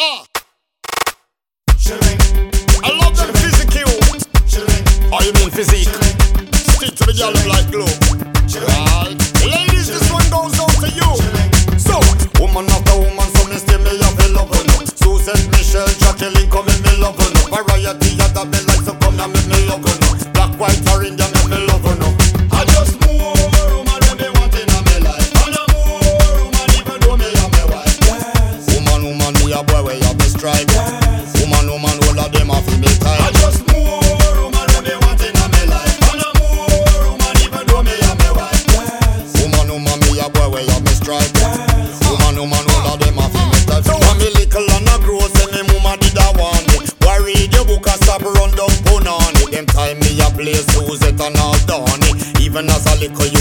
I love them physique. Oh, you mean physique? Stick to the girl like glue. Right. Ladies, this one goes out to you. So, woman after woman, so me still me have a love no. Susan, Michelle, Jacqueline, come in me love no. Variety of the me like so come and make me love no. Black, white, or Indian, make me love no. I just more woman when me want in my life. And I'm more woman even though me and my wife. Yes. Woman, me a boy where you be stripe. Yes. Woman, all of them have to be tight. I just more woman when me want in my life. And I'm more woman even though me and my wife. Yes. Woman, me a boy where you be stripe. Yes. Woman, all of them have to be tight. So when me little and a grow, say me mama did a want it. Why read your book and stop run down pun on it. Them time me a play Suzette and all Donny. Even as a little